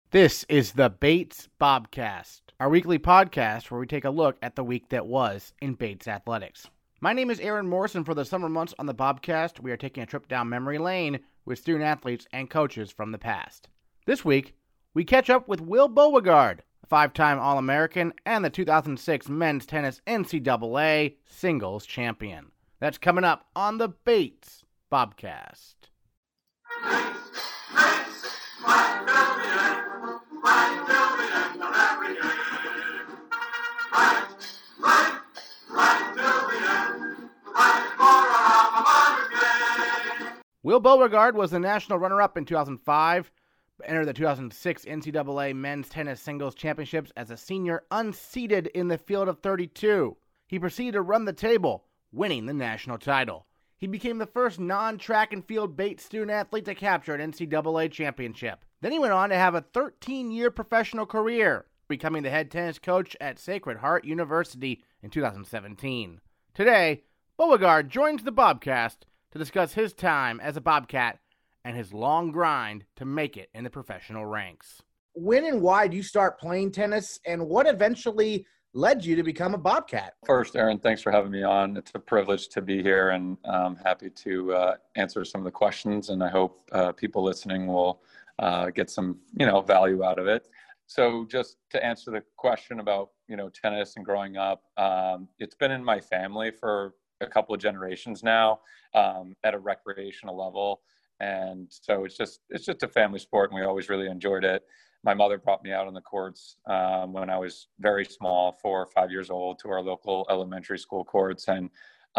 This is the Bates Bobcast, our weekly podcast where we take a look at the week that was in Bates athletics. My name is Aaron Morrison. For the summer months on the Bobcast, we are taking a trip down memory lane with student athletes and coaches from the past. This week, we catch up with Will Beauregard, a five-time All-American and the 2006 men's tennis NCAA singles champion. That's coming up on the Bates Bobcast. Will Beauregard was the national runner-up in 2005, but entered the 2006 NCAA men's tennis singles championships as a senior unseeded in the field of 32. He proceeded to run the table, winning the national title. He became the first non-track and field Bates student athlete to capture an NCAA championship. Then he went on to have a 13-year professional career, becoming the head tennis coach at Sacred Heart University in 2017. Today, Beauregard joins the Bobcast to discuss his time as a Bobcat and his long grind to make it in the professional ranks. When and why did you start playing tennis, and what eventually led you to become a Bobcat? First, Aaron, thanks for having me on. It's a privilege to be here, and I'm happy to answer some of the questions, and I hope people listening will get some, value out of it. So just to answer the question about, tennis and growing up, it's been in my family for a couple of generations now, at a recreational level. And so it's just a family sport, and we always really enjoyed it. My mother brought me out on the courts when I was very small, 4 or 5 years old, to our local elementary school courts. And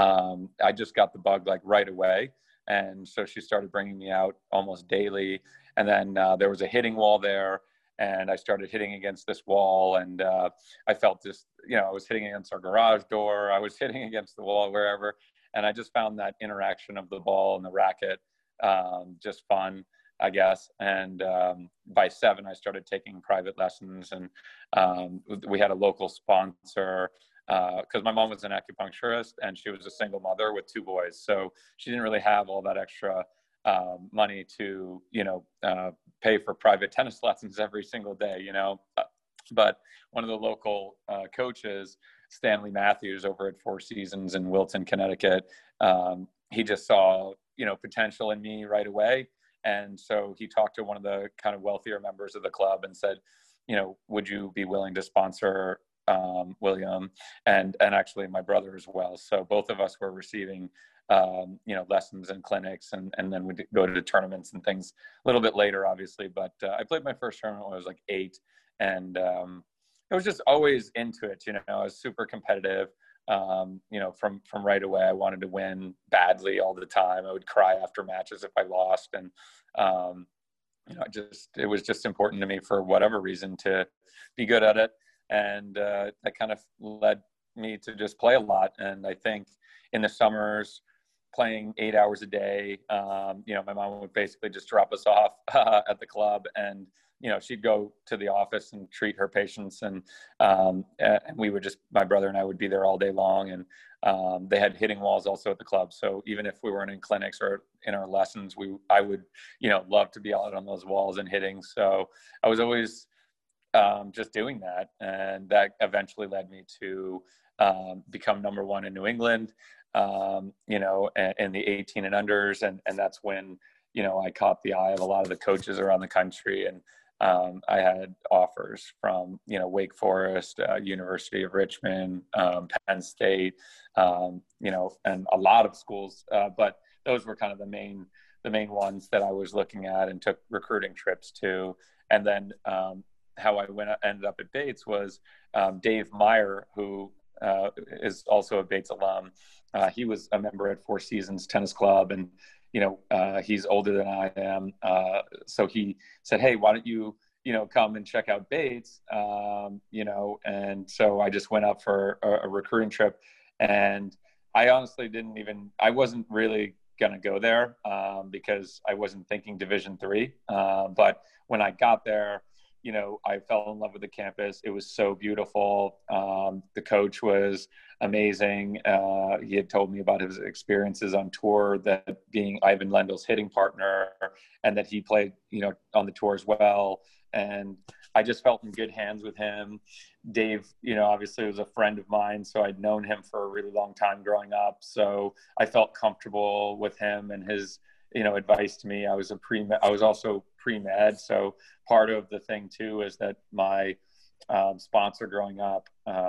I just got the bug right away. And so she started bringing me out almost daily. And then there was a hitting wall there, and I started hitting against this wall. And I felt this, I was hitting against our garage door. I was hitting against the wall, wherever. And I just found that interaction of the ball and the racket just fun, I guess. And by 7, I started taking private lessons, and we had a local sponsor because my mom was an acupuncturist, and she was a single mother with 2 boys. So she didn't really have all that extra money to, pay for private tennis lessons every single day, But one of the local coaches, Stanley Matthews, over at Four Seasons in Wilton, Connecticut, he just saw, potential in me right away. And so he talked to one of the kind of wealthier members of the club and said, would you be willing to sponsor William and actually my brother as well? So both of us were receiving, lessons and clinics, and then we'd go to tournaments and things a little bit later, obviously. But I played my first tournament when I was 8, and I was just always into it. I was super competitive. From right away, I wanted to win badly all the time. I would cry after matches if I lost. And, it was just important to me for whatever reason to be good at it. And that kind of led me to just play a lot. And I think in the summers, playing 8 hours a day, my mom would basically just drop us off at the club, and she'd go to the office and treat her patients, and we would my brother and I would be there all day long. And they had hitting walls also at the club. So even if we weren't in clinics or in our lessons, I would, love to be out on those walls and hitting. So I was always just doing that. And that eventually led me to become number 1 in New England, in the 18 and unders. And that's when, I caught the eye of a lot of the coaches around the country. And I had offers from, Wake Forest, University of Richmond, Penn State, and a lot of schools. But those were kind of the main ones that I was looking at and took recruiting trips to. And then how I ended up at Bates was Dave Meyer, who is also a Bates alum. He was a member at Four Seasons Tennis Club, and he's older than I am. So he said, hey, why don't you, come and check out Bates? And so I just went up for a recruiting trip, and I honestly I wasn't really going to go there because I wasn't thinking Division III. But when I got there, I fell in love with the campus. It was so beautiful. The coach was amazing. He had told me about his experiences on tour, that being Ivan Lendl's hitting partner, and that he played, on the tour as well. And I just felt in good hands with him. Dave, obviously was a friend of mine, so I'd known him for a really long time growing up. So I felt comfortable with him and his, advice to me. I was also pre-med. So part of the thing too is that my sponsor growing up,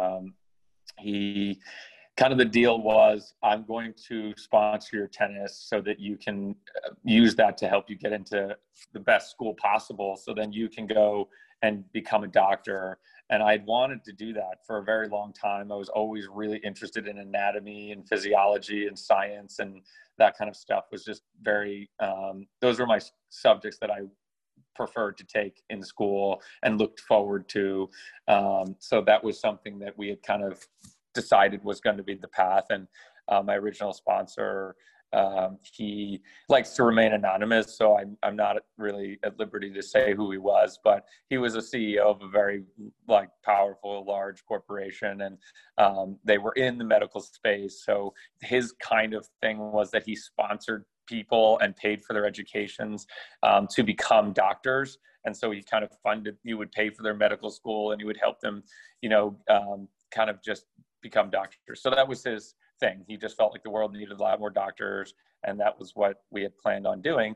he kind of, the deal was, I'm going to sponsor your tennis so that you can use that to help you get into the best school possible. So then you can go and become a doctor. And I'd wanted to do that for a very long time. I was always really interested in anatomy and physiology and science, and that kind of stuff was just very, those were my subjects that I preferred to take in school and looked forward to. So that was something that we had kind of decided was going to be the path. And my original sponsor, he likes to remain anonymous, so I'm not really at liberty to say who he was, but he was a CEO of a very powerful, large corporation, and they were in the medical space. So his kind of thing was that he sponsored people and paid for their educations to become doctors. And so he kind of he would pay for their medical school, and he would help them, kind of just become doctors. So that was his thing. He just felt like the world needed a lot more doctors, and that was what we had planned on doing.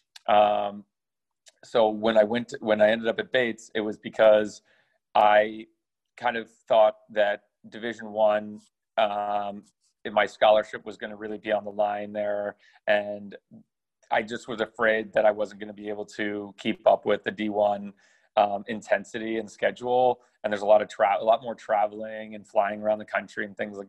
So when I ended up at Bates, it was because I kind of thought that Division I, my scholarship was going to really be on the line there, and I just was afraid that I wasn't going to be able to keep up with the D1 intensity and schedule. And there's a lot more traveling and flying around the country and things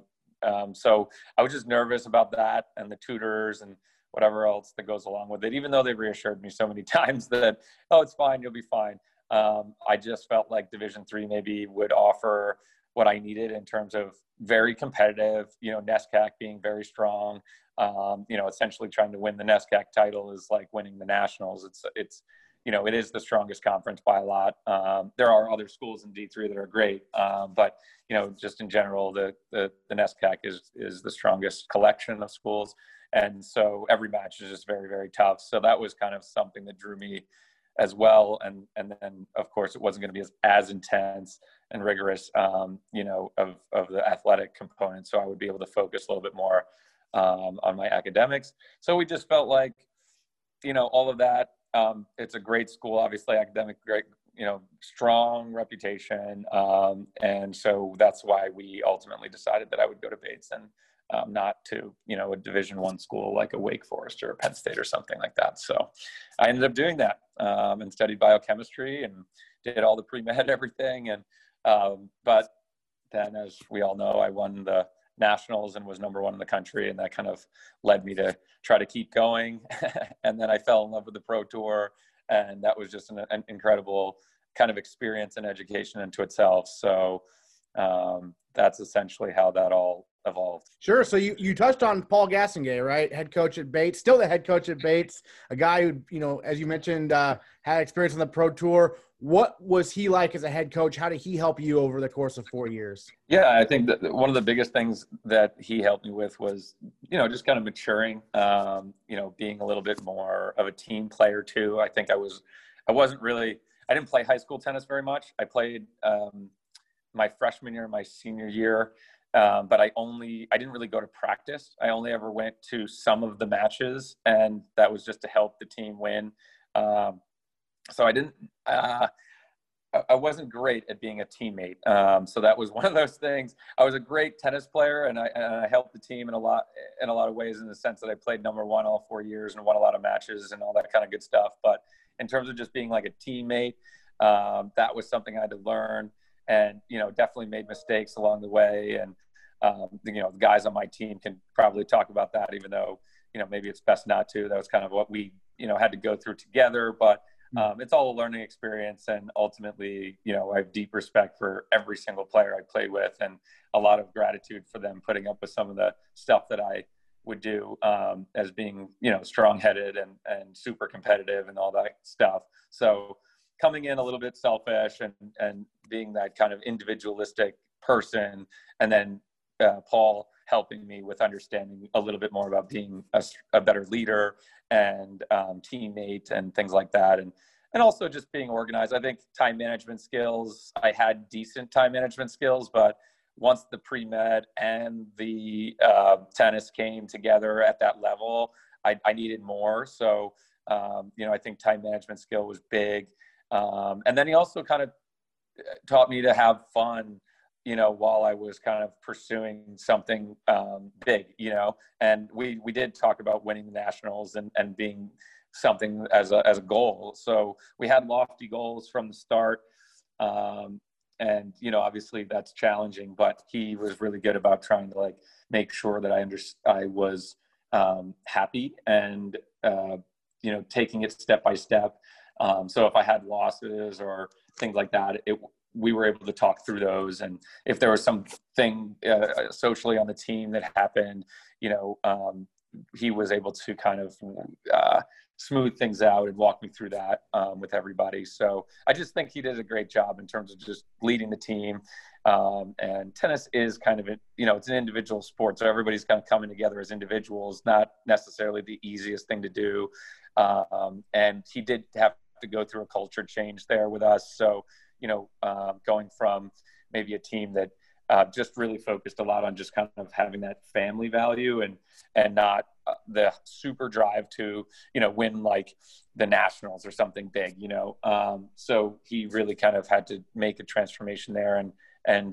so I was just nervous about that, and the tutors and whatever else that goes along with it, even though they reassured me so many times that, oh, it's fine, you'll be fine. I just felt like Division III maybe would offer what I needed in terms of very competitive, NESCAC being very strong, essentially trying to win the NESCAC title is like winning the nationals. It's it is the strongest conference by a lot. There are other schools in D3 that are great, but just in general, the NESCAC is the strongest collection of schools, and so every match is just very, very tough. So that was kind of something that drew me as well, and then of course it wasn't going to be as intense and rigorous, of the athletic component. So I would be able to focus a little bit more on my academics. So we just felt like, all of that. It's a great school, obviously, academic, great, strong reputation. And so that's why we ultimately decided that I would go to Bates and not to, a Division I school like a Wake Forest or a Penn State or something like that. So I ended up doing that and studied biochemistry and did all the pre-med everything. And but then, as we all know, I won the nationals and was number one in the country, and that kind of led me to try to keep going. And then I fell in love with the Pro Tour, and that was just an incredible kind of experience and education into itself. So that's essentially how that all evolved. Sure. So you touched on Paul Gassingay, right? Head coach at Bates, still the head coach at Bates, a guy who, as you mentioned, had experience on the Pro Tour. What was he like as a head coach? How did he help you over the course of 4 years? Yeah, I think that one of the biggest things that he helped me with was, just kind of maturing, being a little bit more of a team player too. I think I didn't play high school tennis very much. I played my freshman year, my senior year, but I didn't really go to practice. I only ever went to some of the matches, and that was just to help the team win. So I wasn't great at being a teammate. So that was one of those things. I was a great tennis player, and I helped the team in a lot of ways, in the sense that I played number one all 4 years and won a lot of matches and all that kind of good stuff. But in terms of just being like a teammate, that was something I had to learn, and, definitely made mistakes along the way. And, the guys on my team can probably talk about that, even though, maybe it's best not to. That was kind of what we, had to go through together. But it's all a learning experience, and ultimately, I have deep respect for every single player I played with, and a lot of gratitude for them putting up with some of the stuff that I would do, as being, strong-headed and super competitive and all that stuff. So coming in a little bit selfish and being that kind of individualistic person. And then Paul helping me with understanding a little bit more about being a better leader and teammate and things like that. And also just being organized. I think time management skills, I had decent time management skills, but once the pre-med and the tennis came together at that level, I needed more. So, I think time management skill was big. And then he also kind of taught me to have fun, while I was kind of pursuing something big, and we did talk about winning the nationals and being something as a goal. So we had lofty goals from the start. And, obviously that's challenging, but he was really good about trying to make sure that I was happy and, taking it step by step. So if I had losses or things like that, we were able to talk through those. And if there was something socially on the team that happened, he was able to kind of smooth things out and walk me through that with everybody. So I just think he did a great job in terms of just leading the team. And tennis is kind of, it's an individual sport. So everybody's kind of coming together as individuals, not necessarily the easiest thing to do. And he did have to go through a culture change there with us. So, going from maybe a team that just really focused a lot on just kind of having that family value and not the super drive to, win like the nationals or something big, so he really kind of had to make a transformation there. And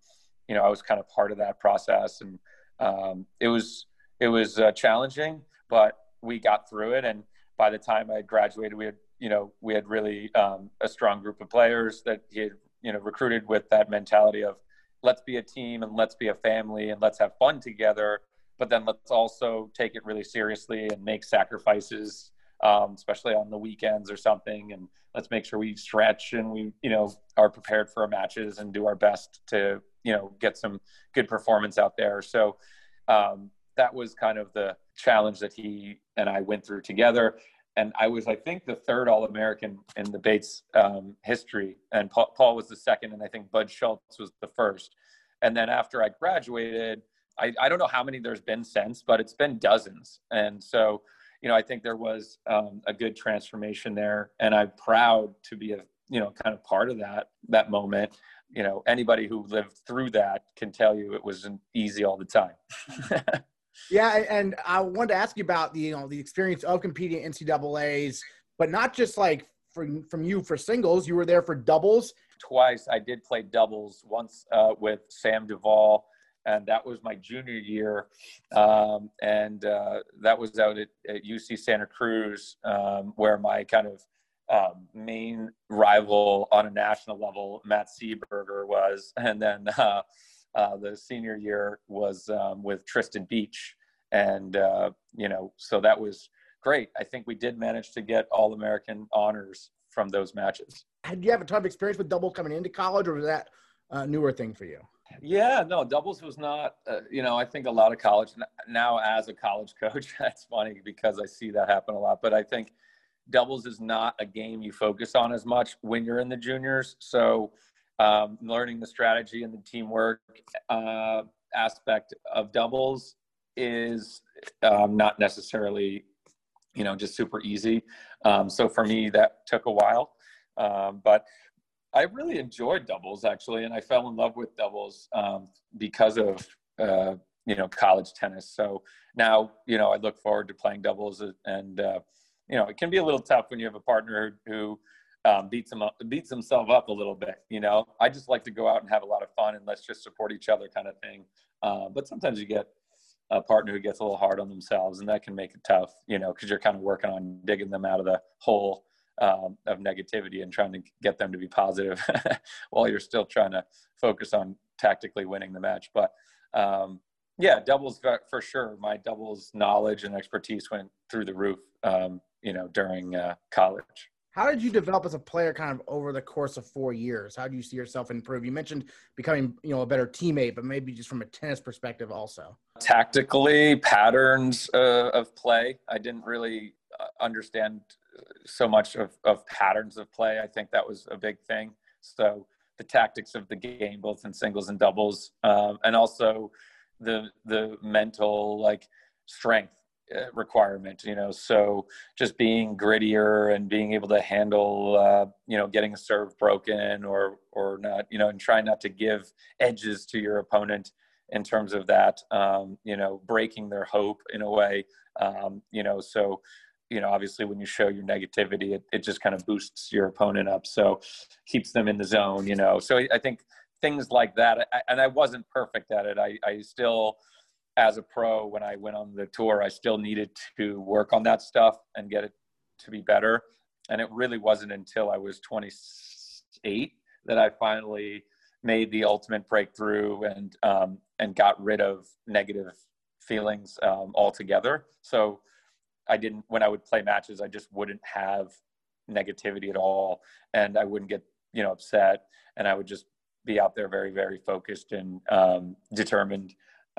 I was kind of part of that process, and it was challenging, but we got through it. And by the time I graduated, we had really a strong group of players that he had, recruited with that mentality of let's be a team and let's be a family and let's have fun together, but then let's also take it really seriously and make sacrifices, especially on the weekends or something. And let's make sure we stretch and we, are prepared for our matches and do our best to, get some good performance out there. So that was kind of the challenge that he and I went through together. And I was, I think, the third All-American in the Bates history. And Paul was the second, and I think Bud Schultz was the first. And then after I graduated, I don't know how many there's been since, but it's been dozens. And so, I think there was a good transformation there. And I'm proud to be kind of part of that moment. Anybody who lived through that can tell you it wasn't easy all the time. Yeah, and I wanted to ask you about the experience of competing in NCAAs, but not just like from you for singles. You were there for doubles. Twice. I did play doubles. Once with Sam Duvall, and that was my junior year, and that was out at UC Santa Cruz, where my kind of main rival on a national level, Matt Seeberger, was, and then the senior year was with Tristan Beach. And, so that was great. I think we did manage to get All-American honors from those matches. Did you have a ton of experience with double coming into college, or was that a newer thing for you? Yeah, no, doubles was not, I think a lot of college now as a college coach, that's funny because I see that happen a lot, but I think doubles is not a game you focus on as much when you're in the juniors. So, learning the strategy and the teamwork aspect of doubles is not necessarily, just super easy. So for me, that took a while. But I really enjoyed doubles, actually, and I fell in love with doubles because of, college tennis. So now, I look forward to playing doubles, and, it can be a little tough when you have a partner who beats himself up a little bit. I just like to go out and have a lot of fun and let's just support each other kind of thing. But sometimes you get a partner who gets a little hard on themselves, and that can make it tough, because you're kind of working on digging them out of the hole of negativity and trying to get them to be positive while you're still trying to focus on tactically winning the match. But yeah, doubles for sure. My doubles knowledge and expertise went through the roof, during college. How did you develop as a player kind of over the course of 4 years? How do you see yourself improve? You mentioned becoming, a better teammate, but maybe just from a tennis perspective also. Tactically, patterns of play. I didn't really understand so much of patterns of play. I think that was a big thing. So the tactics of the game, both in singles and doubles, and also the mental like strength requirement, so just being grittier and being able to handle, getting a serve broken or not, and trying not to give edges to your opponent in terms of that, breaking their hope in a way, so, obviously when you show your negativity, it just kind of boosts your opponent up. So keeps them in the zone, so I think things like that. And I wasn't perfect at it. I still, as a pro, when I went on the tour, I still needed to work on that stuff and get it to be better. And it really wasn't until I was 28 that I finally made the ultimate breakthrough and got rid of negative feelings altogether. So when I would play matches, I just wouldn't have negativity at all. And I wouldn't get, upset. And I would just be out there very, very focused and determined,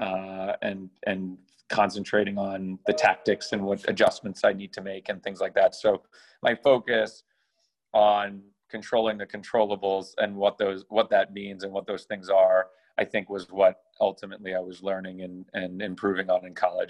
and concentrating on the tactics and what adjustments I need to make and things like that. So my focus on controlling the controllables and what that means and what those things are, I think was what ultimately I was learning and improving on in college.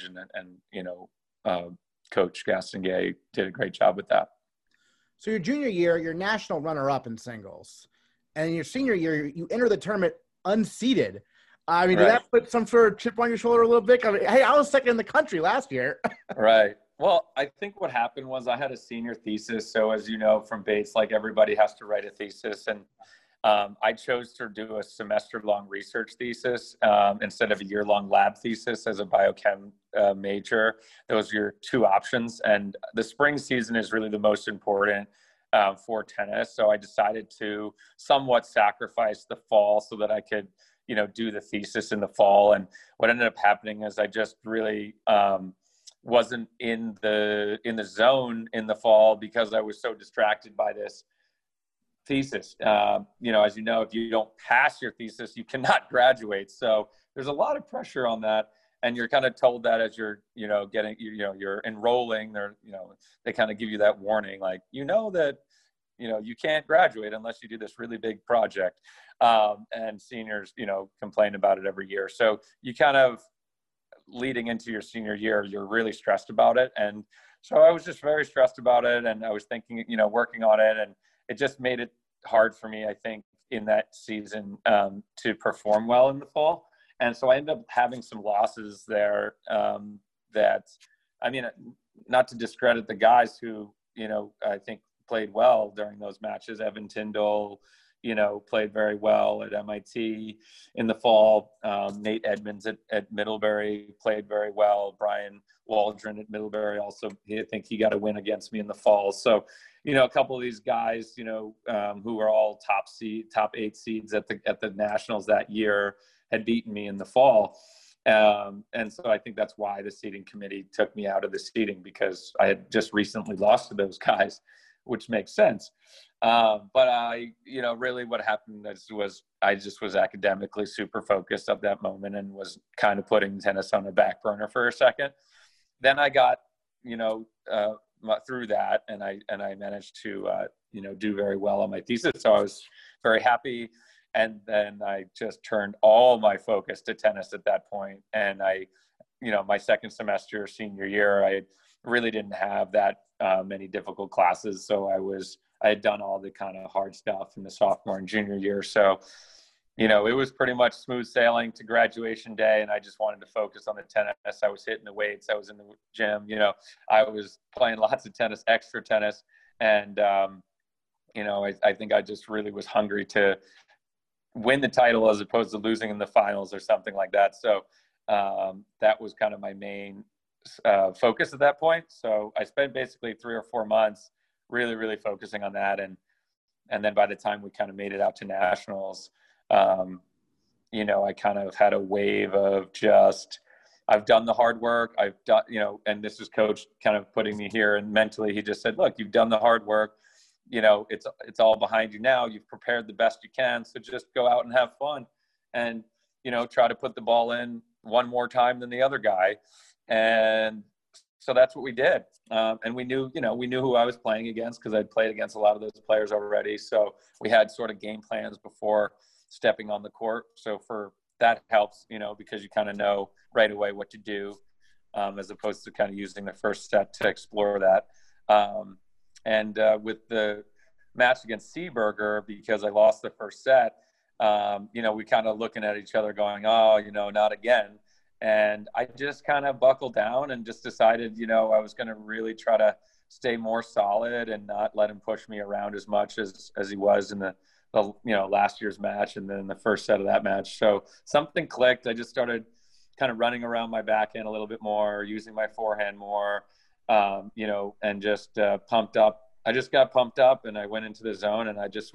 And Coach Gastonguay did a great job with that. So your junior year, you're national runner-up in singles. And your senior year, you enter the tournament unseeded. I mean, did that put some sort of chip on your shoulder a little bit? I mean, hey, I was second in the country last year. Right. Well, I think what happened was I had a senior thesis. So as you know from Bates, like everybody has to write a thesis. And I chose to do a semester-long research thesis instead of a year-long lab thesis as a biochem major. Those are your two options. And the spring season is really the most important for tennis. So I decided to somewhat sacrifice the fall so that I could do the thesis in the fall. And what ended up happening is I just really wasn't in the zone in the fall because I was so distracted by this thesis. As you know, if you don't pass your thesis, you cannot graduate. So there's a lot of pressure on that. And you're kind of told that as you're, you're enrolling, they kind of give you that warning, like, that, you can't graduate unless you do this really big project. And seniors, complain about it every year. So you kind of leading into your senior year, you're really stressed about it. And so I was just very stressed about it. And I was thinking, working on it, and it just made it hard for me, I think, in that season to perform well in the fall. And so I ended up having some losses there that, I mean, not to discredit the guys who, I think played well during those matches. Evan Tyndall, played very well at MIT in the fall. Nate Edmonds at Middlebury played very well. Brian Waldron at Middlebury also, I think he got a win against me in the fall. So, a couple of these guys, who were all top 8 seeds at the Nationals that year had beaten me in the fall. And so I think that's why the seeding committee took me out of the seeding, because I had just recently lost to those guys, which makes sense. But I, really what happened was I just was academically super focused at that moment and was kind of putting tennis on the back burner for a second. Then I got, through that, and I managed to, do very well on my thesis. So I was very happy. And then I just turned all my focus to tennis at that point. And my second semester, senior year, I really didn't have that many difficult classes. So I had done all the kind of hard stuff in the sophomore and junior year. So, it was pretty much smooth sailing to graduation day. And I just wanted to focus on the tennis. I was hitting the weights. I was in the gym, I was playing lots of tennis, extra tennis. And, I think I just really was hungry to win the title as opposed to losing in the finals or something like that. So that was kind of my main focus at that point. So I spent basically 3 or 4 months really, really focusing on that. And then by the time we kind of made it out to nationals, I kind of had a wave of just, I've done the hard work. I've done, and this is coach kind of putting me here, and mentally he just said, look, you've done the hard work. It's all behind you now. You've prepared the best you can. So just go out and have fun and, try to put the ball in one more time than the other guy. And so that's what we did. And we knew who I was playing against because I'd played against a lot of those players already. So we had sort of game plans before stepping on the court. So that helps, because you kind of know right away what to do, as opposed to kind of using the first set to explore that. And with the match against Seeberger, because I lost the first set, we kind of looking at each other going, oh, not again. And I just kind of buckled down and just decided, I was going to really try to stay more solid and not let him push me around as much as he was in the last year's match and then the first set of that match. So something clicked. I just started kind of running around my backhand a little bit more, using my forehand more, and just pumped up. I just got pumped up and I went into the zone and I just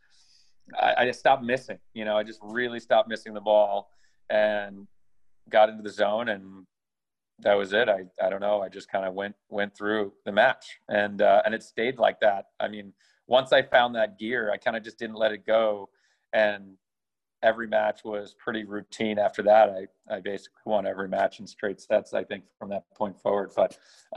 stopped missing. I just really stopped missing the ball and got into the zone, and that was it. I don't know. I just kind of went through the match, and it stayed like that. I mean, once I found that gear, I kind of just didn't let it go, and every match was pretty routine after that. I basically won every match in straight sets, I think, from that point forward. But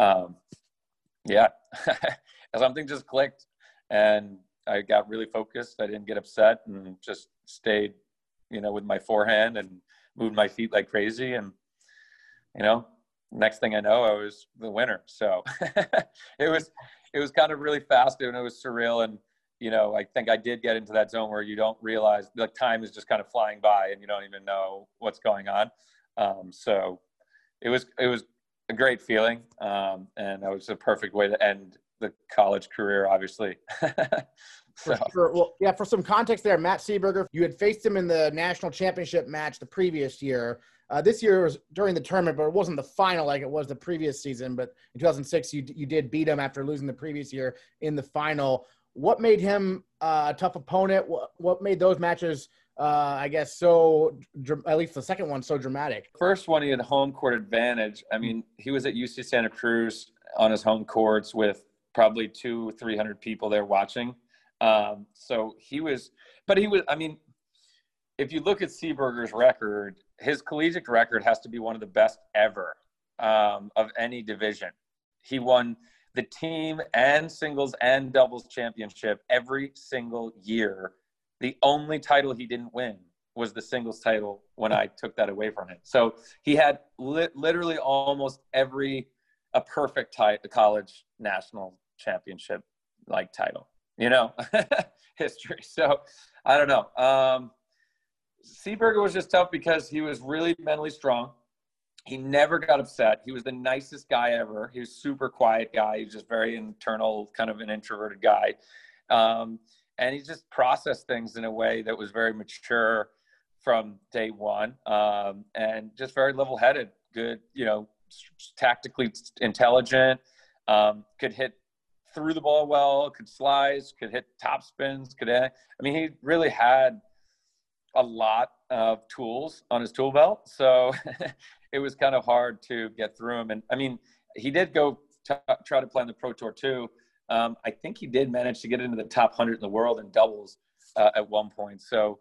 yeah, something just clicked, and I got really focused. I didn't get upset, and just stayed, with my forehand and moved my feet like crazy. And, next thing I know, I was the winner. So it was kind of really fast and it was surreal. And, I think I did get into that zone where you don't realize the time is just kind of flying by and you don't even know what's going on. So it was a great feeling. And that was a perfect way to end the college career, obviously. For sure. Well, yeah, for some context there, Matt Seeberger, you had faced him in the national championship match the previous year. This year was during the tournament, but it wasn't the final like it was the previous season. But in 2006, you did beat him after losing the previous year in the final. What made him a tough opponent? What made those matches, I guess, so, at least the second one, so dramatic? First one, he had home court advantage. I mean, he was at UC Santa Cruz on his home courts with probably 200-300 people there watching. So he was, I mean, if you look at Seeberger's record, his collegiate record has to be one of the best ever, of any division. He won the team and singles and doubles championship every single year. The only title he didn't win was the singles title when I took that away from him. So he had literally almost a perfect college national championship like title. History. So I don't know. Seeberger was just tough because he was really mentally strong. He never got upset. He was the nicest guy ever. He was super quiet guy. He was just very internal, kind of an introverted guy. And he just processed things in a way that was very mature from day one. And just very level-headed, good, tactically intelligent, could hit threw the ball well, could slice, could hit top spins, he really had a lot of tools on his tool belt. So it was kind of hard to get through him. And I mean, he did go try to play on the Pro Tour too. I think he did manage to get into the top 100 in the world in doubles at one point. So,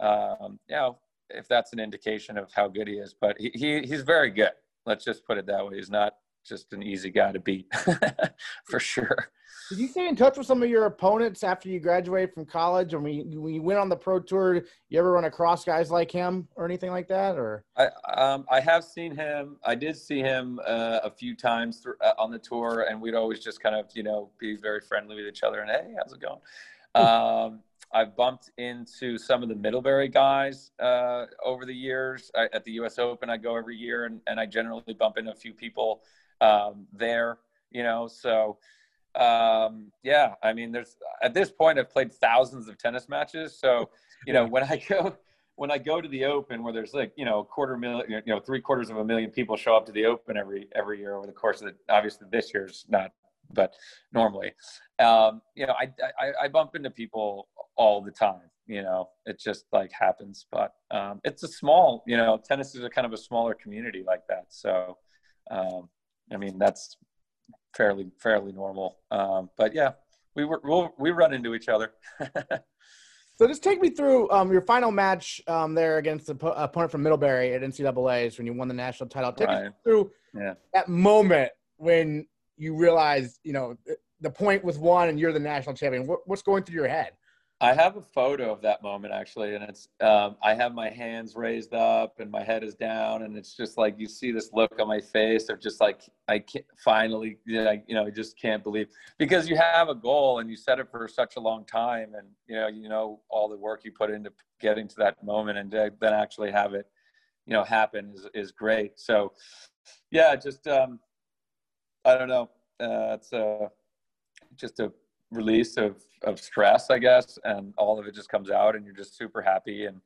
if that's an indication of how good he is, but he's very good. Let's just put it that way. He's not just an easy guy to beat for sure. Did you stay in touch with some of your opponents after you graduated from college? Or when you went on the Pro Tour, you ever run across guys like him or anything like that? Or I have seen him. I did see him a few times on the tour, and we'd always just kind of, be very friendly with each other and, hey, how's it going? I've bumped into some of the Middlebury guys over the years. At the U.S. Open, I go every year, and I generally bump into a few people there, so there's at this point I've played thousands of tennis matches. So, when I go to the Open where there's 250,000, 750,000 people show up to the Open every year over the course of obviously this year's not, but normally, I bump into people all the time, it just happens, but it's a small, tennis is a kind of a smaller community like that. So, that's fairly normal. But yeah, we run into each other. So just take me through your final match there against the opponent from Middlebury at NCAA's when you won the national title. Take me through that moment when you realize, the point was won and you're the national champion? What's going through your head? I have a photo of that moment actually, and it's I have my hands raised up and my head is down, and it's just like you see this look on my face of just like I can't finally, I just can't believe, because you have a goal and you set it for such a long time, and all the work you put into getting to that moment, and then actually have it happen is great. So yeah, just I don't know, it's just a release of stress, I guess, and all of it just comes out, and you're just super happy. And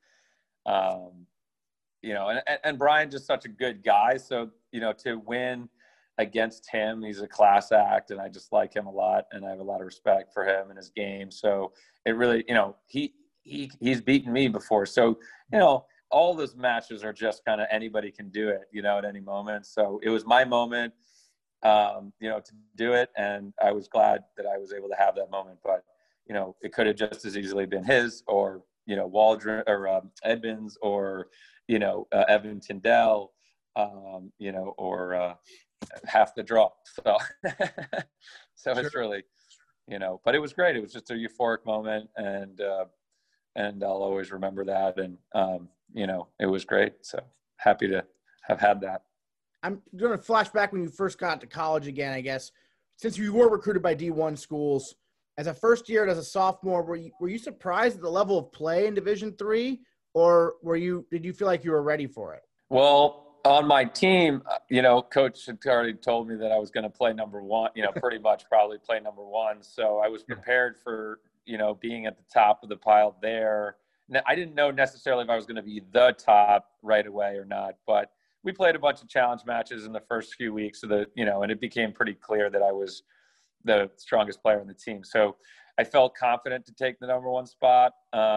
and Brian just such a good guy, so to win against him, he's a class act, and I just like him a lot, and I have a lot of respect for him and his game. So it really, he's beaten me before, so all those matches are just kind of anybody can do it, at any moment. So it was my moment, to do it. And I was glad that I was able to have that moment, but, it could have just as easily been his, or, Waldron or Edmonds, or, Evan Tyndall, or half the draw. So, so Sure. It's really, but it was great. It was just a euphoric moment, and I'll always remember that. And, it was great. So happy to have had that. I'm going to flash back when you first got to college again, I guess. Since you were recruited by D1 schools, as a first year and as a sophomore, were you surprised at the level of play in Division III, or did you feel like you were ready for it? Well, on my team, Coach had already told me that I was going to play number one, pretty much probably play number one. So I was prepared for, being at the top of the pile there. Now, I didn't know necessarily if I was going to be the top right away or not, but we played a bunch of challenge matches in the first few weeks of and it became pretty clear that I was the strongest player on the team. So I felt confident to take the number one spot.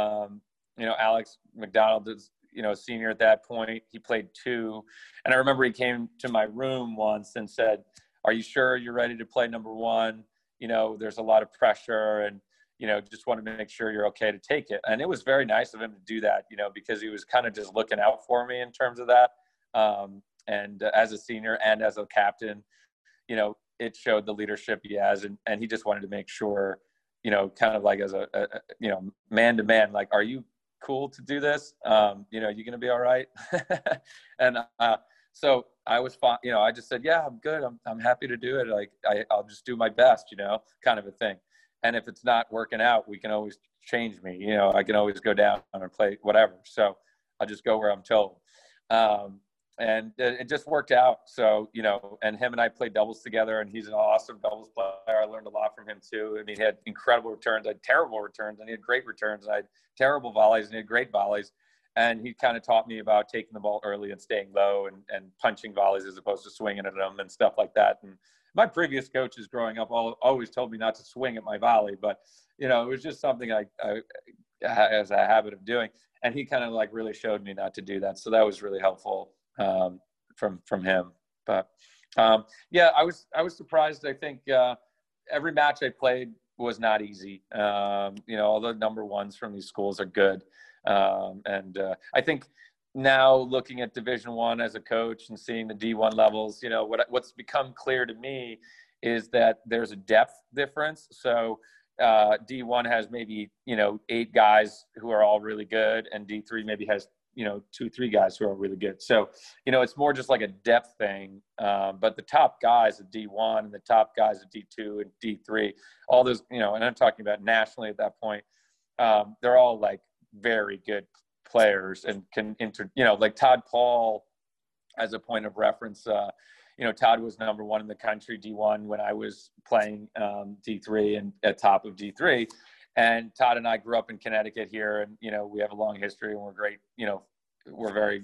Alex McDonald is, a senior at that point. He played 2. And I remember he came to my room once and said, "Are you sure you're ready to play number one? There's a lot of pressure, and, just want to make sure you're okay to take it." And it was very nice of him to do that, because he was kind of just looking out for me in terms of that. And as a senior and as a captain, it showed the leadership he has, and he just wanted to make sure, kind of like as a man to man, like, are you cool to do this? You going to be all right? And so I was fine. I just said, yeah, I'm good. I'm happy to do it. Like, I'll just do my best, kind of a thing. And if it's not working out, we can always change me. I can always go down and play whatever. So I'll just go where I'm told. And it just worked out. So, and him and I played doubles together, and he's an awesome doubles player. I learned a lot from him too. I mean, he had incredible returns. I had terrible returns, and he had great returns. And I had terrible volleys, and he had great volleys. And he kind of taught me about taking the ball early and staying low, and punching volleys as opposed to swinging at them and stuff like that. And my previous coaches growing up always told me not to swing at my volley, but, it was just something I as a habit of doing. And he kind of like really showed me not to do that. So that was really helpful from him. But yeah, I was surprised. I think every match I played was not easy. All the number ones from these schools are good. And I think now looking at Division I as a coach and seeing the D1 levels, what's become clear to me is that there's a depth difference. So D1 has maybe, 8 guys who are all really good, and D3 maybe has 2-3 guys who are really good. So, it's more just like a depth thing. But the top guys at D1 and the top guys at D2 and D3, all those, and I'm talking about nationally at that point, they're all like very good players and can like Todd Paul, as a point of reference, Todd was number 1 in the country D1 when I was playing D3 and at top of D3. And Todd and I grew up in Connecticut here, and, we have a long history, and we're great. We're very,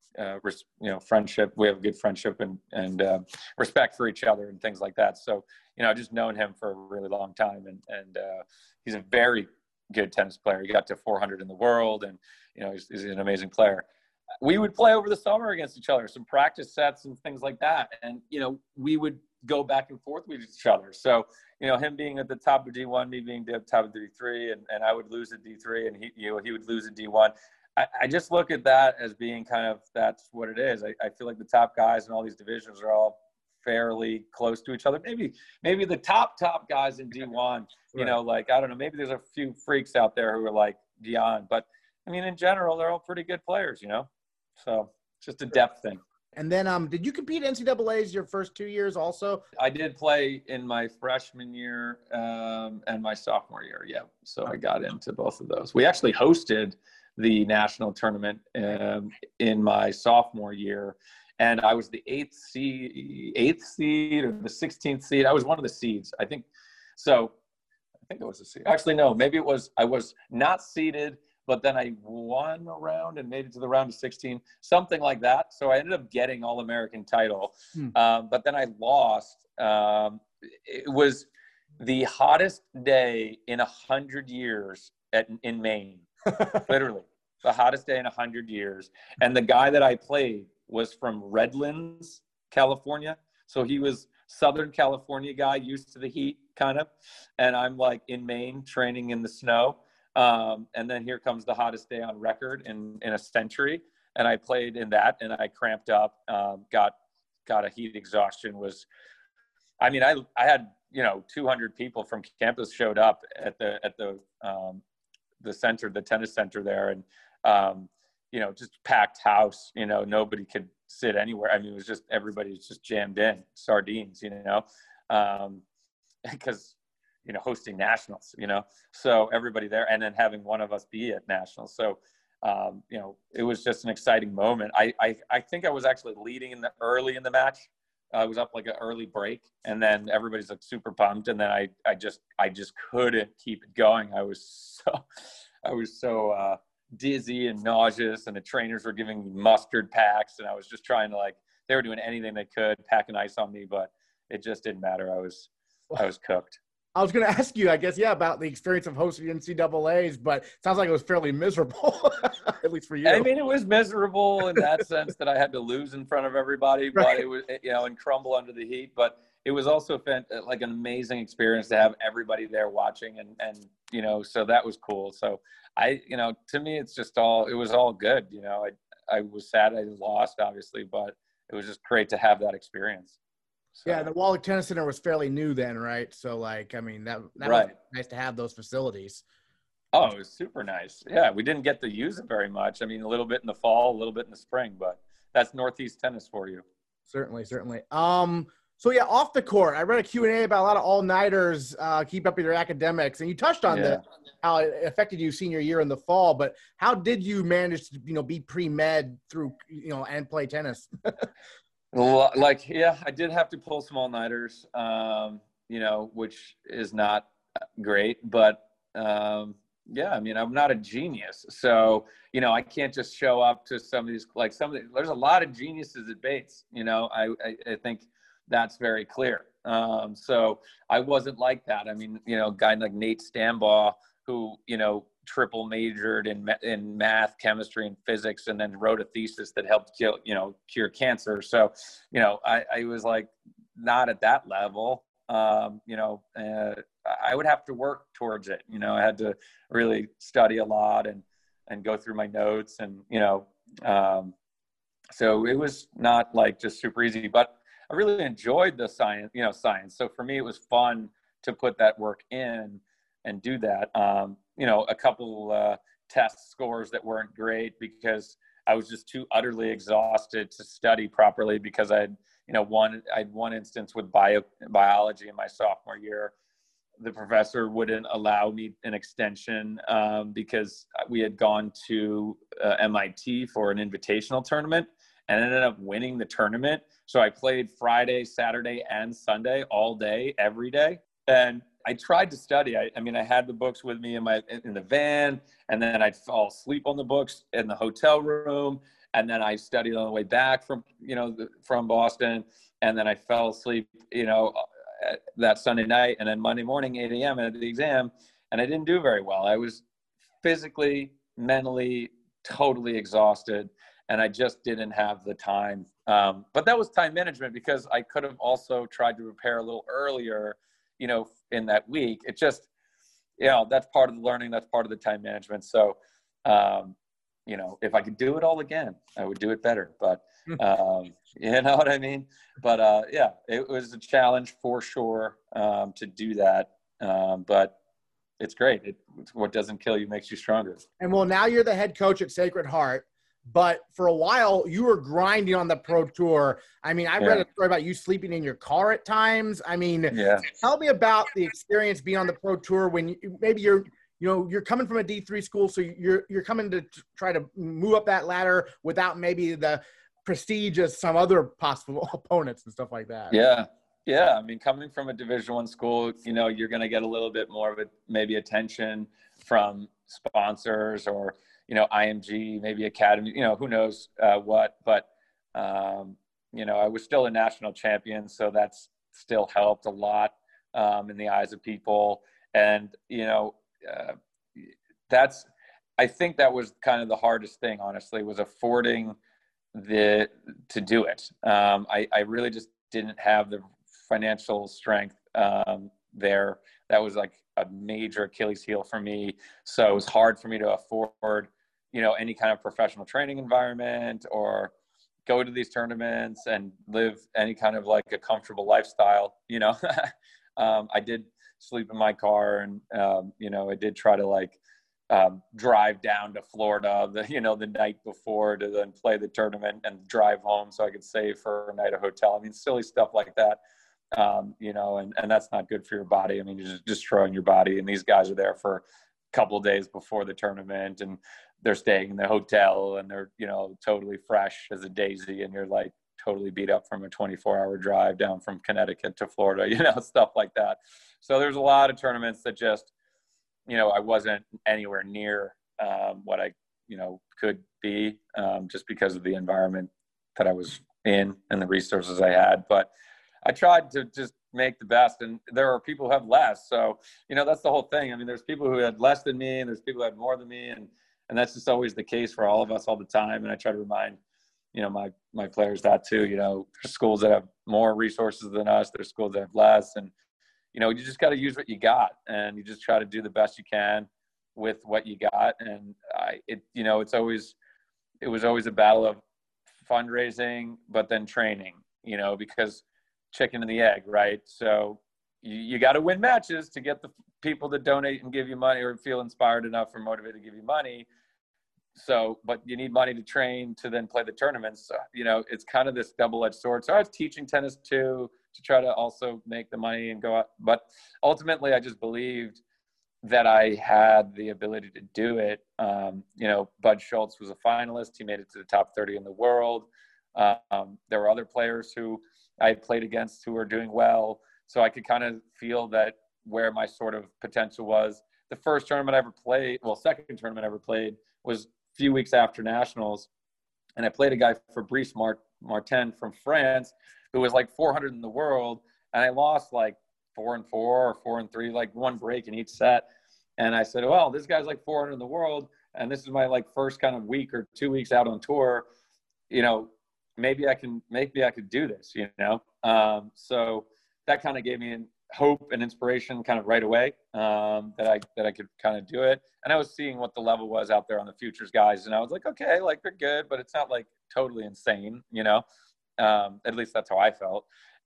friendship. We have a good friendship and respect for each other and things like that. So, I've just known him for a really long time, and he's a very good tennis player. He got to 400 in the world, and, he's an amazing player. We would play over the summer against each other, some practice sets and things like that. And, we would go back and forth with each other. So, him being at the top of D1, me being at the top of D3, and I would lose at D3, and he would lose at D1. I just look at that as being kind of, that's what it is. I feel like the top guys in all these divisions are all fairly close to each other. Maybe the top guys in D1, you know, like, I don't know, maybe there's a few freaks out there who are like beyond, but I mean, in general, they're all pretty good players, you know? So it's just a depth thing. And then did you compete in NCAAs your first 2 years also? I did play in my freshman year and my sophomore year. Yeah. So I got into both of those. We actually hosted the national tournament in my sophomore year. And I was the eighth seed or the 16th seed. I was one of the seeds, I think. So I think it was a seed. Actually, no, maybe it was, I was not seeded, but then I won a round and made it to the round of 16, something like that. So I ended up getting All-American title. But then I lost. It was the hottest day in 100 years in Maine, literally the hottest day in 100 years. And the guy that I played was from Redlands, California. So he was Southern California guy, used to the heat kind of. And I'm like in Maine training in the snow. And then here comes the hottest day on record in a century. And I played in that and I cramped up, got a heat exhaustion. I had, 200 people from campus showed up at the center, the tennis center there. And, just packed house, nobody could sit anywhere. I mean, it was just, everybody was just jammed in, sardines, because, hosting nationals, so everybody there, and then having one of us be at nationals. So, it was just an exciting moment. I think I was actually leading early in the match. I was up like an early break, and then everybody's like super pumped. And then I just couldn't keep it going. I was so dizzy and nauseous, and the trainers were giving me mustard packs, and I was just trying to they were doing anything they could, packing ice on me, but it just didn't matter. I was cooked. I was going to ask you, I guess, about the experience of hosting NCAAs, but it sounds like it was fairly miserable, at least for you. I mean, it was miserable in that sense that I had to lose in front of everybody, but it was, and crumble under the heat. But it was also like an amazing experience to have everybody there watching, and so that was cool. So to me, it was all good. I was sad I lost, obviously, but it was just great to have that experience. So. Yeah, the Wallach Tennis Center was fairly new then, right? So, that right. was nice to have those facilities. Oh, it was super nice. Yeah, we didn't get to use it very much. I mean, a little bit in the fall, a little bit in the spring, but that's Northeast tennis for you. Certainly. So, yeah, off the court, I read a Q&A about a lot of all-nighters, keep up with your academics, and you touched on how it affected you senior year in the fall, but how did you manage to, be pre-med through, and play tennis? I did have to pull some all-nighters, which is not great, but I'm not a genius. So, I can't just show up to some of these, there's a lot of geniuses at Bates, I think that's very clear. So I wasn't like that. I mean, a guy like Nate Stambaugh, who, triple majored in math, chemistry, and physics, and then wrote a thesis that helped cure cancer. So, I was not at that level. I would have to work towards it. I had to really study a lot and go through my notes, and so it was not just super easy, but I really enjoyed the science. So for me, it was fun to put that work in and do that. A couple test scores that weren't great because I was just too utterly exhausted to study properly, because I had one instance with biology in my sophomore year. The professor wouldn't allow me an extension because we had gone to MIT for an invitational tournament and ended up winning the tournament. So I played Friday, Saturday, and Sunday all day, every day. And I tried to study. I had the books with me in the van, and then I'd fall asleep on the books in the hotel room. And then I studied on the way back from Boston. And then I fell asleep, that Sunday night, and then Monday morning, 8 a.m. at the exam. And I didn't do very well. I was physically, mentally, totally exhausted. And I just didn't have the time. But that was time management, because I could have also tried to prepare a little earlier, in that week. It just, that's part of the learning. That's part of the time management. So, if I could do it all again, I would do it better. But you know what I mean? But yeah, it was a challenge for sure to do that. But it's great. What doesn't kill you makes you stronger. And well, now you're the head coach at Sacred Heart, but for a while you were grinding on the pro tour. I mean, I read a story about you sleeping in your car at times. I mean, tell me about the experience being on the pro tour when maybe you're coming from a D3 school, so you're coming to try to move up that ladder without maybe the prestige as some other possible opponents and stuff like that. Yeah. I mean, coming from a Division I school, you're going to get a little bit more of maybe attention from sponsors or, IMG, maybe Academy, who knows what. But, I was still a national champion, so that's still helped a lot in the eyes of people. And, I think that was kind of the hardest thing, honestly, was affording to do it. I really just didn't have the financial strength there. That was like a major Achilles heel for me. So it was hard for me to afford, any kind of professional training environment or go to these tournaments and live any kind of like a comfortable lifestyle. I did sleep in my car and, I did try to drive down to Florida, the night before to then play the tournament and drive home so I could save for a night of hotel. I mean, silly stuff like that. And that's not good for your body. I mean, you're just destroying your body. And these guys are there for a couple of days before the tournament and they're staying in the hotel and they're, totally fresh as a daisy. And you're like totally beat up from a 24-hour drive down from Connecticut to Florida, stuff like that. So there's a lot of tournaments that just, I wasn't anywhere near what I, could be just because of the environment that I was in and the resources I had. But I tried to just make the best. And there are people who have less. So, that's the whole thing. I mean, there's people who had less than me and there's people who had more than me. And that's just always the case for all of us all the time. And I try to remind, my players that too. There's schools that have more resources than us. There's schools that have less. And, you just got to use what you got and you just try to do the best you can with what you got. And it was always a battle of fundraising, but then training, because chicken and the egg, right? So you got to win matches to get the people to donate and give you money or feel inspired enough or motivated to give you money. So, but you need money to train to then play the tournaments. So, it's kind of this double-edged sword. So I was teaching tennis too, to try to also make the money and go out. But ultimately, I just believed that I had the ability to do it. Bud Schultz was a finalist. He made it to the top 30 in the world. There were other players who I had played against who were doing well. So I could kind of feel that where my sort of potential was. The first tournament I ever played, second tournament I ever played was a few weeks after nationals. And I played a guy, Fabrice Martin from France, who was like 400 in the world. And I lost like 4-4 or 4-3, like one break in each set. And I said, well, this guy's like 400 in the world. And this is my like first kind of week or 2 weeks out on tour. Maybe I could do this, So that kind of gave me hope and inspiration kind of right away that I could kind of do it. And I was seeing what the level was out there on the futures guys. And I was like, okay, like they're good, but it's not like totally insane, at least that's how I felt.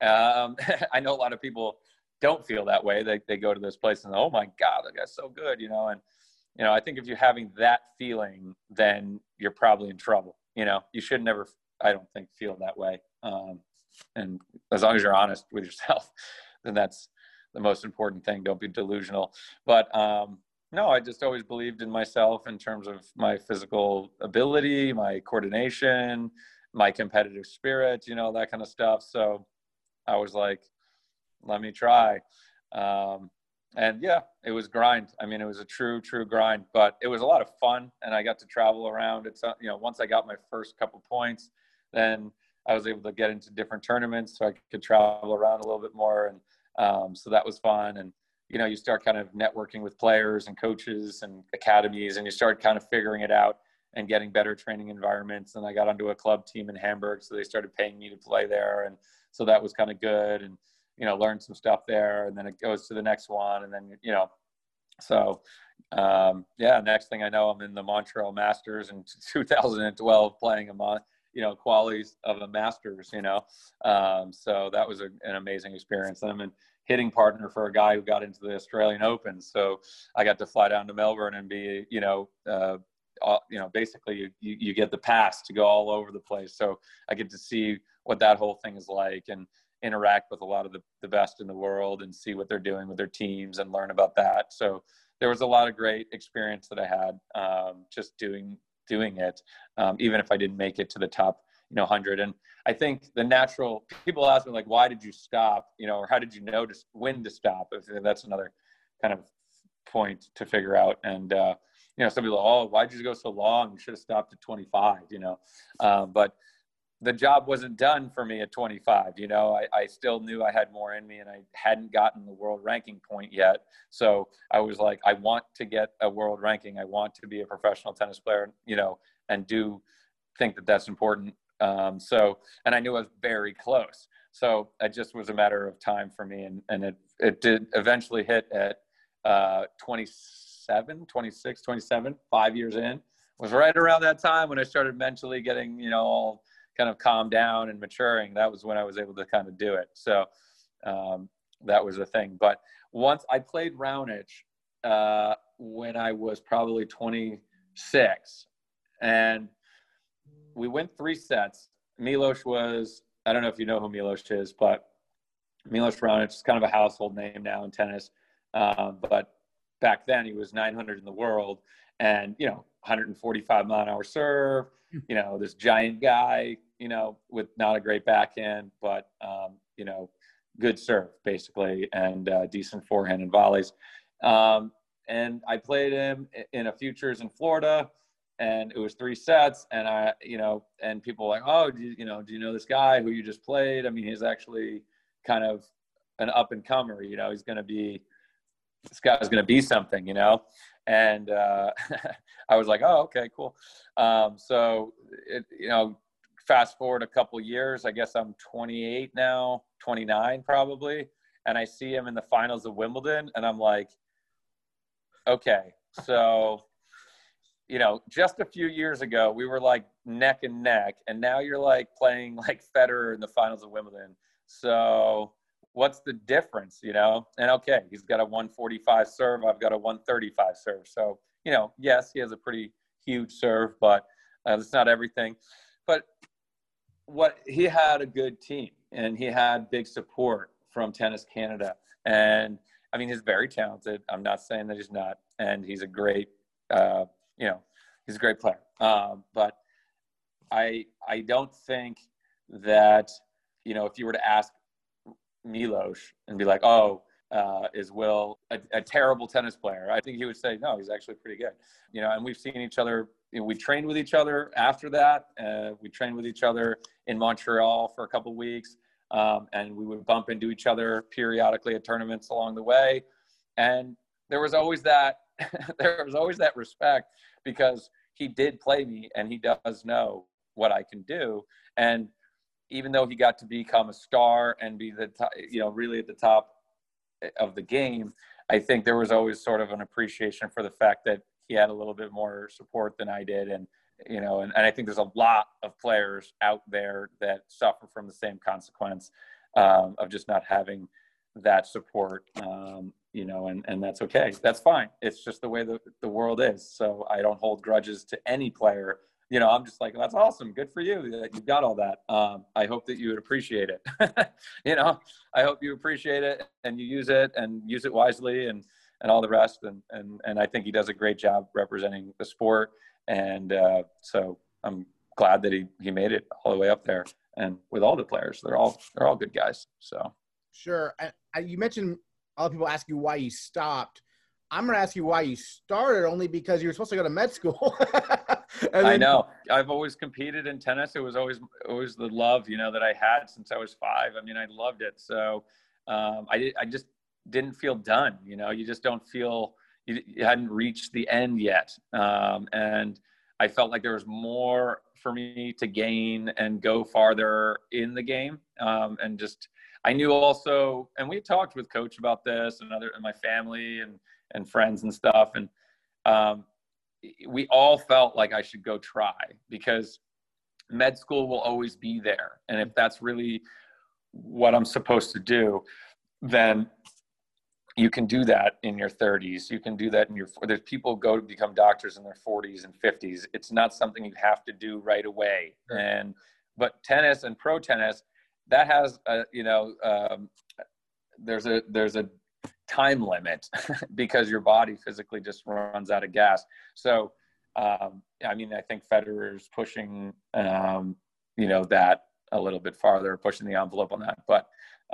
I know a lot of people don't feel that way. They go to this place and, oh my God, that guy's so good, and, I think if you're having that feeling, then you're probably in trouble. You should never, I don't think, feel that way. And as long as you're honest with yourself, then that's the most important thing. Don't be delusional. But no, I just always believed in myself in terms of my physical ability, my coordination, my competitive spirit, that kind of stuff. So I was like, let me try. And yeah, it was grind. I mean, it was a true grind, but it was a lot of fun. And I got to travel around. It's, once I got my first couple points, then I was able to get into different tournaments so I could travel around a little bit more. And so that was fun. And, you start kind of networking with players and coaches and academies, and you start kind of figuring it out and getting better training environments. And I got onto a club team in Hamburg, so they started paying me to play there. And so that was kind of good. And, learned some stuff there, and then it goes to the next one. And then, So, yeah, next thing I know, I'm in the Montreal Masters in 2012 playing qualies of a Masters, so that was an amazing experience. And I'm a hitting partner for a guy who got into the Australian Open. So I got to fly down to Melbourne and be, basically you get the pass to go all over the place. So I get to see what that whole thing is like and interact with a lot of the best in the world and see what they're doing with their teams and learn about that. So there was a lot of great experience that I had just doing it, even if I didn't make it to the top, 100. And I think people ask me, like, why did you stop, or how did you know when to stop? If that's another kind of point to figure out. And, some people, why'd you go so long? You should have stopped at 25, but the job wasn't done for me at 25. I still knew I had more in me, and I hadn't gotten the world ranking point yet. So I was like, I want to get a world ranking. I want to be a professional tennis player, and do think that that's important. And I knew I was very close. So it just was a matter of time for me. And it did eventually hit at 26, 27, 5 years in. It was right around that time when I started mentally getting, all kind of calmed down and maturing. That was when I was able to kind of do it. So that was the thing. But once I played Raonic when I was probably 26, and we went 3 sets. Milos was, I don't know if you know who Milos is, but Milos Raonic is kind of a household name now in tennis. But back then he was 900 in the world, and 145 mile an hour serve, this giant guy, with not a great backhand, but good serve basically, and decent forehand and volleys. And I played him in a futures in Florida, and it was 3 sets, and and people were like, oh, do you know this guy who you just played? I mean, he's actually kind of an up and comer, this guy's going to be something, and I was like, oh, okay, cool. So fast forward a couple years, I guess I'm 28 now, 29 probably, and I see him in the finals of Wimbledon, and I'm like, okay, so just a few years ago we were like neck and neck, and now you're like playing like Federer in the finals of Wimbledon. So what's the difference, And okay, he's got a 145 serve, I've got a 135 serve. So, yes, he has a pretty huge serve, but it's not everything. But he had a good team, and he had big support from Tennis Canada. And I mean, he's very talented. I'm not saying that he's not. And he's a great, he's a great player. But I don't think that, if you were to ask Milos and be like, is Will a terrible tennis player? I think he would say, no, he's actually pretty good. And we've seen each other. We trained with each other after that. We trained with each other in Montreal for a couple of weeks. And we would bump into each other periodically at tournaments along the way. And there was always that, respect, because he did play me and he does know what I can do. And even though he got to become a star and be really at the top of the game, I think there was always sort of an appreciation for the fact that he had a little bit more support than I did. And, and I think there's a lot of players out there that suffer from the same consequence of just not having that support, and that's okay. That's fine. It's just the way the world is. So I don't hold grudges to any player. I'm just like, that's awesome. Good for you that you've got all that. I hope that you would appreciate it. I hope you appreciate it and you use it wisely and all the rest. And I think he does a great job representing the sport. And so I'm glad that he made it all the way up there. And with all the players, they're all good guys. So. Sure. You mentioned other people ask you why you stopped. I'm going to ask you why you started, only because you were supposed to go to med school. I know. I've always competed in tennis. It was always the love, that I had since I was 5. I mean, I loved it. So I just didn't feel done. You just don't feel you hadn't reached the end yet. And I felt like there was more for me to gain and go farther in the game. And just, I knew also, and we talked with coach about this and my family, and and friends and stuff. And we all felt like I should go try, because med school will always be there. And if that's really what I'm supposed to do, then you can do that in your 30s. You can do that in there's people go to become doctors in their 40s and 50s. It's not something you have to do right away. Sure. But tennis and pro tennis, that has there's a time limit because your body physically just runs out of gas. So, I think Federer's pushing, that a little bit farther, pushing the envelope on that. But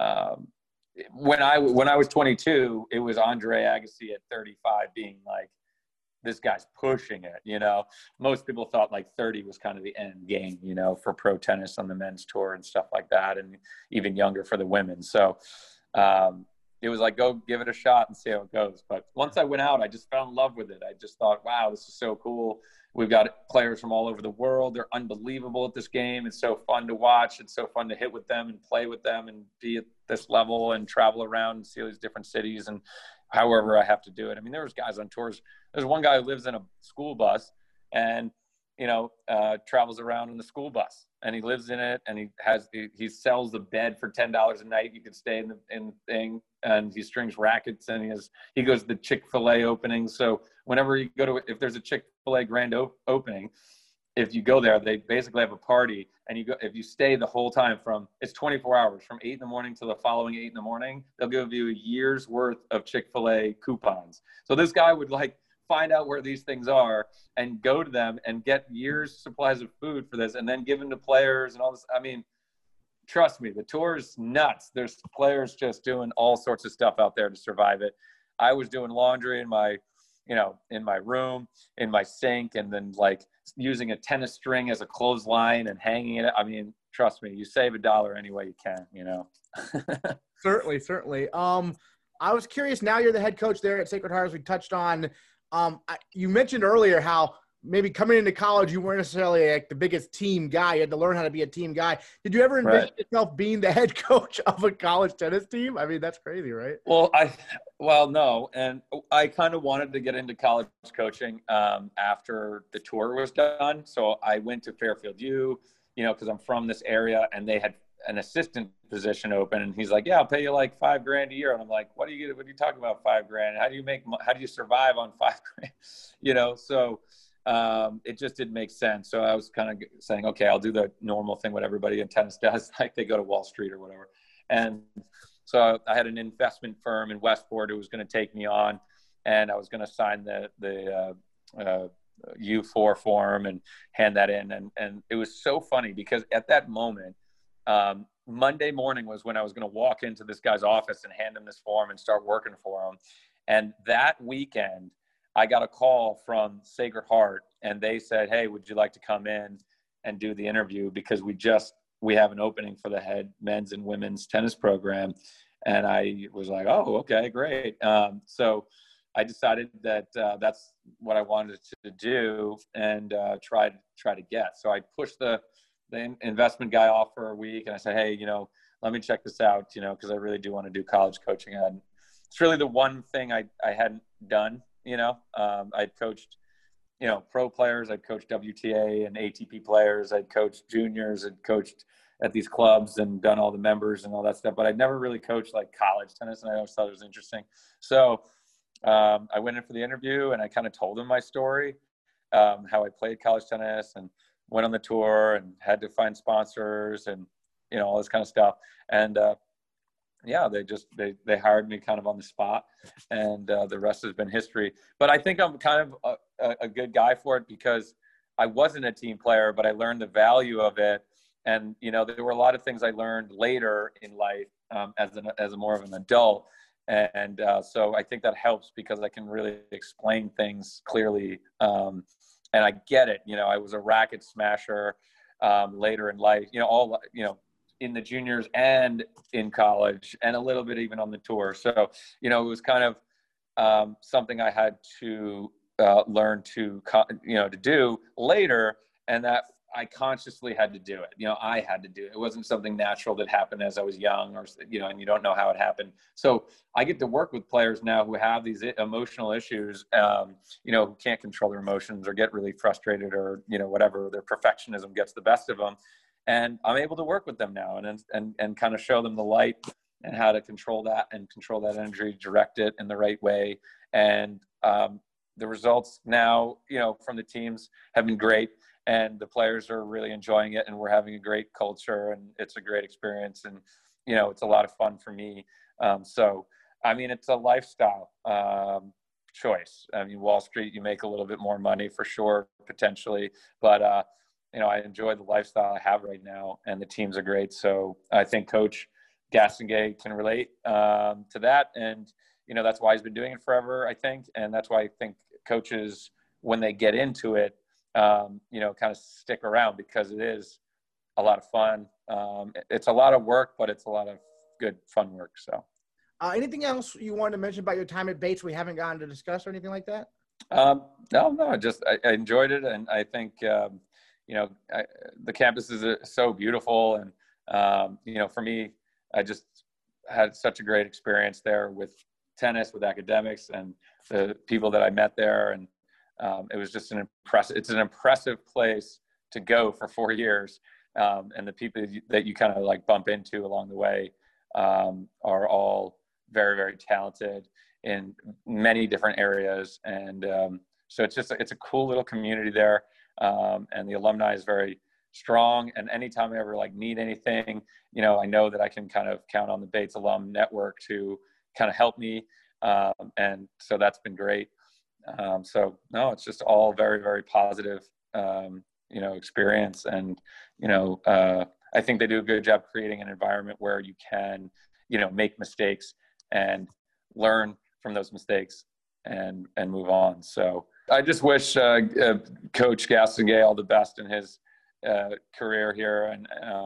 when I was 22, it was Andre Agassi at 35 being like, this guy's pushing it, Most people thought like 30 was kind of the end game, for pro tennis on the men's tour and stuff like that, and even younger for the women. So it was like, go give it a shot and see how it goes. But once I went out, I just fell in love with it. I just thought, wow, this is so cool. We've got players from all over the world. They're unbelievable at this game. It's so fun to watch. It's so fun to hit with them and play with them and be at this level and travel around and see all these different cities and however I have to do it. I mean, there was guys on tours. There's one guy who lives in a school bus and, travels around in the school bus, and he lives in it, and he sells the bed for $10 a night. You could stay in the thing, and he strings rackets, and he goes to the Chick-fil-A opening. So whenever you go if there's a Chick-fil-A grand opening, if you go there, they basically have a party, and if you stay the whole time it's 24 hours from 8 a.m. to the following 8 a.m, they'll give you a year's worth of Chick-fil-A coupons. So this guy would find out where these things are and go to them and get years supplies of food for this, and then give them to players and all this. I mean, trust me, the tour is nuts. There's players just doing all sorts of stuff out there to survive it. I was doing laundry in my room, in my sink, and then using a tennis string as a clothesline and hanging it. I mean, trust me, you save $1 any way you can, Certainly. I was curious, now you're the head coach there at Sacred Heart, as we touched on. You mentioned earlier how maybe coming into college, you weren't necessarily the biggest team guy. You had to learn how to be a team guy. Did you ever envision yourself being the head coach of a college tennis team? I mean, that's crazy, right? Well, no. And I kind of wanted to get into college coaching after the tour was done. So I went to Fairfield U, because I'm from this area, and they had an assistant position open, and he's like, yeah, I'll pay you like $5,000 a year. And I'm like, what are you talking about $5,000? How do you survive on $5,000? So it just didn't make sense. So I was kind of saying, okay, I'll do the normal thing, what everybody in tennis does, like they go to Wall Street or whatever. And so I had an investment firm in Westport who was going to take me on, and I was going to sign the U4 form and hand that in. And it was so funny because at that moment, Monday morning was when I was going to walk into this guy's office and hand him this form and start working for him. And that weekend, I got a call from Sacred Heart, and they said, hey, would you like to come in and do the interview? Because we have an opening for the head men's and women's tennis program. And I was like, oh, okay, great. So I decided that that's what I wanted to do and try to get. So I pushed the investment guy off for a week, and I said, hey, let me check this out, because I really do want to do college coaching. And it's really the one thing I hadn't done. I'd coached, pro players. I'd coached WTA and ATP players. I'd coached juniors. I'd coached at these clubs and done all the members and all that stuff. But I'd never really coached college tennis, and I always thought it was interesting. So I went in for the interview, and I kind of told them my story, how I played college tennis and went on the tour and had to find sponsors and, all this kind of stuff. And they hired me kind of on the spot, and the rest has been history. But I think I'm kind of a good guy for it, because I wasn't a team player, but I learned the value of it. And, there were a lot of things I learned later in life as a more of an adult. And so I think that helps, because I can really explain things clearly. And I get it. I was a racket smasher later in life, in the juniors and in college, and a little bit even on the tour. So, it was kind of something I had to learn to do later. And that I consciously had to do it. I had to do it. It wasn't something natural that happened as I was young, or, and you don't know how it happened. So I get to work with players now who have these emotional issues, who can't control their emotions or get really frustrated, or, whatever, their perfectionism gets the best of them. And I'm able to work with them now and kind of show them the light and how to control that energy, direct it in the right way. And the results now, from the teams have been great. And the players are really enjoying it, and we're having a great culture, and it's a great experience, and it's a lot of fun for me. So I mean, it's a lifestyle choice. I mean, Wall Street, you make a little bit more money for sure, potentially, but I enjoy the lifestyle I have right now, and the teams are great. So I think Coach Gastonguay can relate to that, and that's why he's been doing it forever, I think, and that's why I think coaches, when they get into it, kind of stick around, because it is a lot of fun. It's a lot of work, but it's a lot of good fun work. So anything else you wanted to mention about your time at Bates we haven't gotten to discuss, or anything like that? No, just I enjoyed it, and I think the campus is so beautiful, and for me, I just had such a great experience there with tennis, with academics, and the people that I met there, and it was just it's an impressive place to go for 4 years. And the people that you kind of like bump into along the way are all very, very talented in many different areas. And so it's a cool little community there. And the alumni is very strong. And anytime I ever need anything, I know that I can kind of count on the Bates Alum Network to kind of help me. And so that's been great. So no, it's just all very, very positive, experience. And, I think they do a good job creating an environment where you can, make mistakes and learn from those mistakes and move on. So I just wish Coach Gastonguay all the best in his career here. And,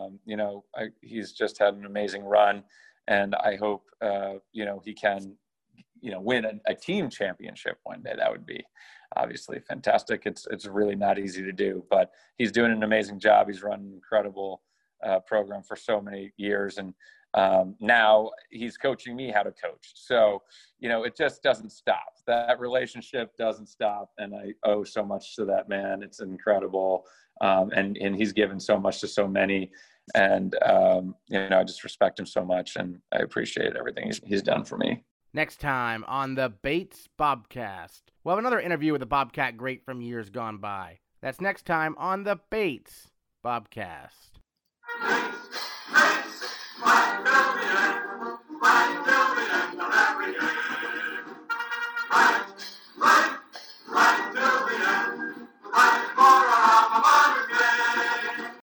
he's just had an amazing run, and I hope, he can, win a team championship one day. That would be obviously fantastic. It's really not easy to do, but he's doing an amazing job. He's run an incredible program for so many years. And now he's coaching me how to coach. So, it just doesn't stop. That relationship doesn't stop. And I owe so much to that man. It's incredible. And he's given so much to so many. And, I just respect him so much, and I appreciate everything he's done for me. Next time on the Bates Bobcast, we'll have another interview with a Bobcat great from years gone by. That's next time on the Bates Bobcast.